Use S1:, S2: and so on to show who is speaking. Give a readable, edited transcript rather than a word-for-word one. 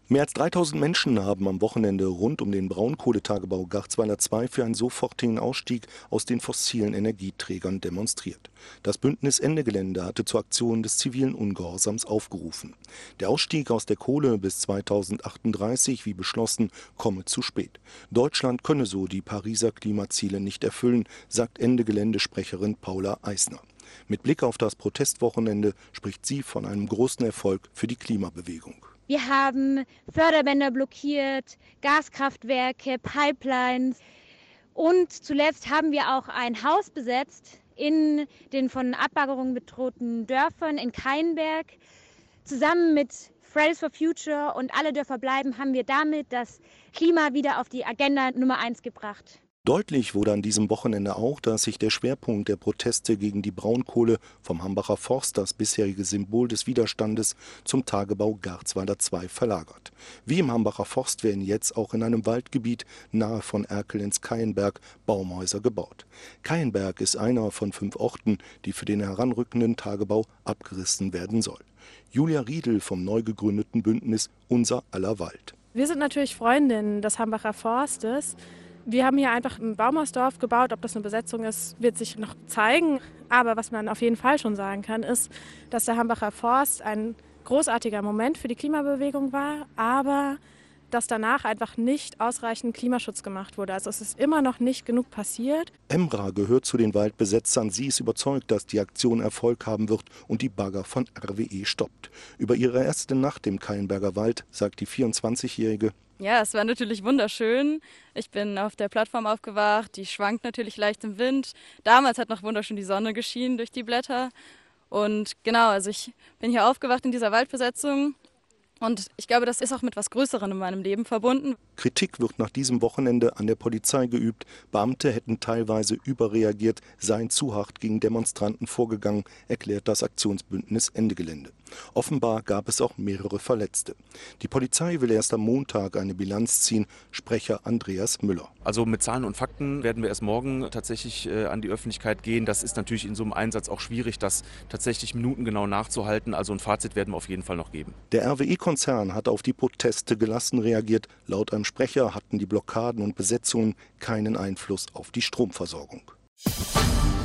S1: Mehr als 3000 Menschen haben am Wochenende rund um den Braunkohletagebau Garzweiler II für einen sofortigen Ausstieg aus den fossilen Energieträgern demonstriert. Das Bündnis Ende Gelände hatte zur Aktion des zivilen Ungehorsams aufgerufen. Der Ausstieg aus der Kohle bis 2038, wie beschlossen, komme zu spät. Deutschland könne so die Pariser Klimaziele nicht erfüllen, sagt Ende Gelände-Sprecherin Paula Eisner. Mit Blick auf das Protestwochenende spricht sie von einem großen Erfolg für die Klimabewegung.
S2: Wir haben Förderbänder blockiert, Gaskraftwerke, Pipelines und zuletzt haben wir auch ein Haus besetzt in den von Abbaggerungen bedrohten Dörfern in Keinberg. Zusammen mit Fridays for Future und Alle Dörfer bleiben haben wir damit das Klima wieder auf die Agenda Nummer 1 gebracht.
S1: Deutlich wurde an diesem Wochenende auch, dass sich der Schwerpunkt der Proteste gegen die Braunkohle vom Hambacher Forst, das bisherige Symbol des Widerstandes, zum Tagebau Garzweiler II verlagert. Wie im Hambacher Forst werden jetzt auch in einem Waldgebiet nahe von Erkel ins Keienberg Baumhäuser gebaut. Keienberg ist einer von 5 Orten, die für den heranrückenden Tagebau abgerissen werden soll. Julia Riedel vom neu gegründeten Bündnis Unser aller Wald.
S3: Wir sind natürlich Freundinnen des Hambacher Forstes. Wir haben hier einfach ein Baumhausdorf gebaut. Ob das eine Besetzung ist, wird sich noch zeigen. Aber was man auf jeden Fall schon sagen kann, ist, dass der Hambacher Forst ein großartiger Moment für die Klimabewegung war, aber dass danach einfach nicht ausreichend Klimaschutz gemacht wurde. Also es ist immer noch nicht genug passiert.
S1: Emra gehört zu den Waldbesetzern. Sie ist überzeugt, dass die Aktion Erfolg haben wird und die Bagger von RWE stoppt. Über ihre erste Nacht im Keienberger Wald sagt die 24-Jährige:
S4: Ja, es war natürlich wunderschön. Ich bin auf der Plattform aufgewacht, die schwankt natürlich leicht im Wind. Damals hat noch wunderschön die Sonne geschienen durch die Blätter. Und genau, also ich bin hier aufgewacht in dieser Waldbesetzung. Und ich glaube, das ist auch mit was Größerem in meinem Leben verbunden.
S1: Kritik wird nach diesem Wochenende an der Polizei geübt. Beamte hätten teilweise überreagiert, seien zu hart gegen Demonstranten vorgegangen, erklärt das Aktionsbündnis Ende Gelände. Offenbar gab es auch mehrere Verletzte. Die Polizei will erst am Montag eine Bilanz ziehen, Sprecher Andreas Müller.
S5: Also mit Zahlen und Fakten werden wir erst morgen tatsächlich an die Öffentlichkeit gehen. Das ist natürlich in so einem Einsatz auch schwierig, das tatsächlich minutengenau nachzuhalten. Also ein Fazit werden wir auf jeden Fall noch geben.
S1: Der RWE-Konzern hat auf die Proteste gelassen reagiert. Laut einem Sprecher hatten die Blockaden und Besetzungen keinen Einfluss auf die Stromversorgung.